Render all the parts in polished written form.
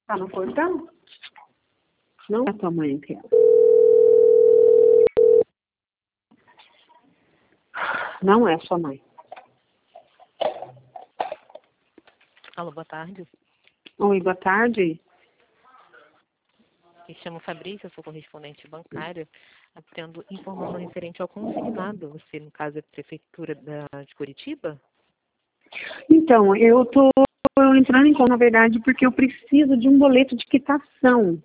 Tá no portão? Não é a tua mãe aqui. Não é a sua mãe. Alô, boa tarde. Oi, boa tarde. Me chamo Fabrícia, sou correspondente bancária, tendo informação referente ao consignado. Você, no caso, é prefeitura de Curitiba? Então, eu tô entrando em conta, na verdade, porque eu preciso de um boleto de quitação.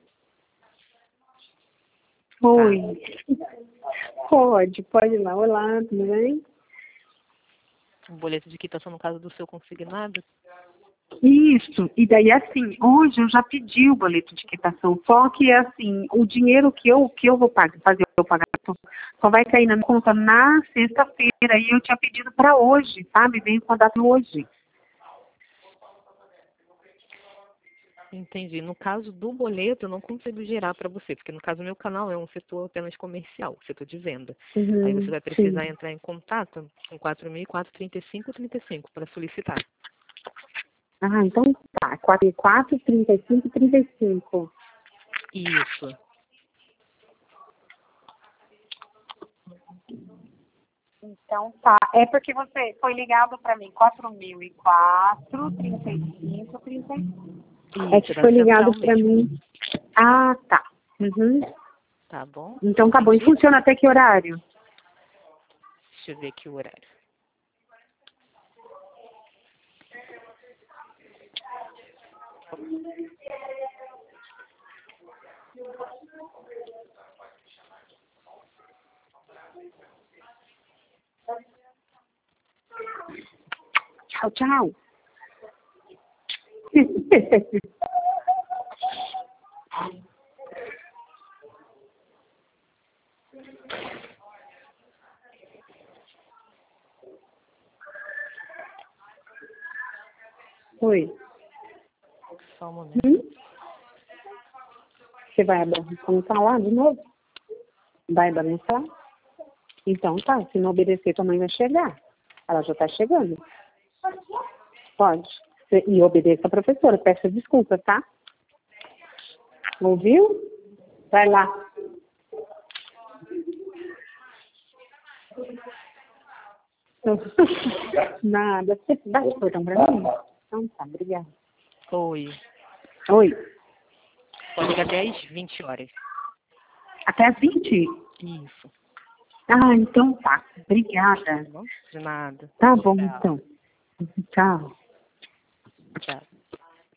Oi. Pode ir lá. Olá, tudo bem? Um boleto de quitação, no caso do seu consignado? Isso, e daí assim, hoje eu já pedi o boleto de quitação, só que assim, o dinheiro que eu vou fazer o pagamento só vai cair na minha conta na sexta-feira, e eu tinha pedido para hoje, sabe? Vem com a data hoje. Entendi. No caso do boleto, eu não consigo gerar para você, porque no caso o meu canal é um setor apenas comercial, setor de venda. Aí você vai precisar entrar em contato com 4.435,35 para solicitar. Ah, então tá, 44, 35, 35. Isso. Então tá, é porque você foi ligado para mim, 4.004, 35, 35. É que Isso, da foi ligado central para mesmo. mim. Ah, tá. Uhum. Tá bom? Então tá bom. E funciona até que horário? Deixa eu ver aqui o horário. Tchau, tchau. Oi. Só um momento. Você vai bagunçar lá de novo? Vai bagunçar? Então tá, se não obedecer, tua mãe vai chegar. Ela já tá chegando. Pode. E obedeça a professora, peça desculpa, tá? Ouviu? Vai lá. Nada. Você dá o portão pra mim? Então tá, obrigada. Oi. Oi. Pode ligar até às 20 horas. Até às 20? Isso. Ah, então tá. Obrigada. Tá bom? De nada. Tá bom, Tchau. então. Tchau. Tchau.